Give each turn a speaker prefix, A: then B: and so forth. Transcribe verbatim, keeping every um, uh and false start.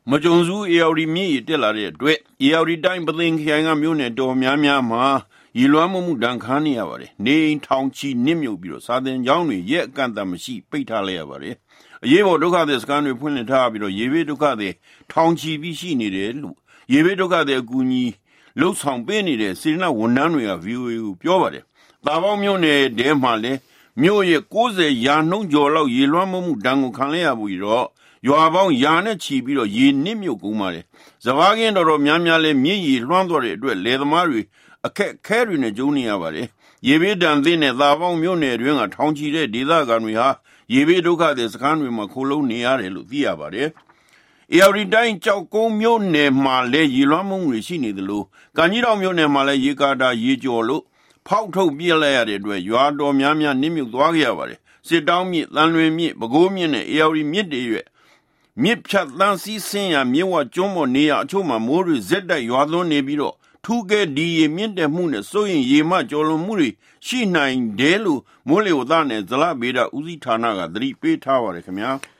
A: မကြုံစုအေရီမြစ်ရတက်လာတဲ့အတွက်အေရီတိုင်းပသိမ်ခိုင်ကမြို့နယ်တော်များများမှာရေလွှမ်းမှုဒဏ်ခါနေရပါတယ်။နေထောင်ချီနစ်မြုပ်ပြီးတော့စာသင်ကျောင်းတွေရဲ့အကန့်အသတ်မရှိပိတ်ထားလိုက်ရပါတယ်။အရေးပေါ်ဒုက္ခသည်စခန်းတွေဖွင့်လှစ်ထားပြီးတော့ရေဘေးဒုက္ခသည်ထောင်ချီပြီးရှိနေတယ်လို့ရေဘေးဒုက္ခသည်အကူအညီလှုပ်ဆောင်ပေးနေတဲ့စေတနာဝန်ထမ်းတွေက ဗီအိုအေ ကိုပြောပါတယ်။တာပေါင်းမြို့နယ်ထဲမှာလည်းမြို့ရဲ့ကိုးဆယ်ရာနှုန်းကျော်လောက်ရေလွှမ်းမှုဒဏ်ကိုခံရပြီးတော့ရွာပေါင်းရာနဲ့ချီပြီးတော့ရေနစ်မြုပ်ကုန်ပါတယ်။စဘာကင်းတော်တော်များများလည်းမြင့်ရီလွှမ်းသွားတဲ့အတွက်လယ်သမားတွေအခက်ခဲတွေနဲ့ကြုံနေရပါတယ်။ရေဘေးဒဏ်သင့်တဲ့သာပေါင်းမြို့နယ်တွင်ကထောင်ချီတဲ့ဒေသခံတွေဟာရေဘေးဒုက္ခသည်စခန်းတွေမှာခိုလုံနေရတယ်လို့သိရပါတယ်။အေရီတိုင်းကြောက်ကုန်းမြို့နယ်မှာလည်းရေလွှမ်းမှုတွေရှိနေသလိုကံကြီးတောင်မြို့နယ်မှာလည်းရေကာတာရေကျော်လို့ဖောက်ထုတ်ပြစ်လိုက်ရတဲ့အတွက်ရွာတော်များများနစ်မြုပ်သွားခဲ့ရပါတယ်။စစ်တောင်းမြစ်တန်လွင်မြစ်ပဲခူးမြစ်နဲ့အေရီမြစ်တွေရဲ့မြစ်ဖြတ်တန်းစီးဆင်းရမြစ်ဝကျွန်းပေါ်နေရအချို့မှာမိုးတွေဇက်တိုက်ရွာသွန်းနေပြီးတော့ထူးကဲဒီရေမြင့်တက်မှုနဲ့စိုးရင်ရေမကျော်လွန်မှုတွေရှိနိုင်တယ်လို့မိုးလေဝသနဲ့ဇလဗေဒဦးစီးဌာနကသတိပေးထားပါတယ်ခင်ဗျာ။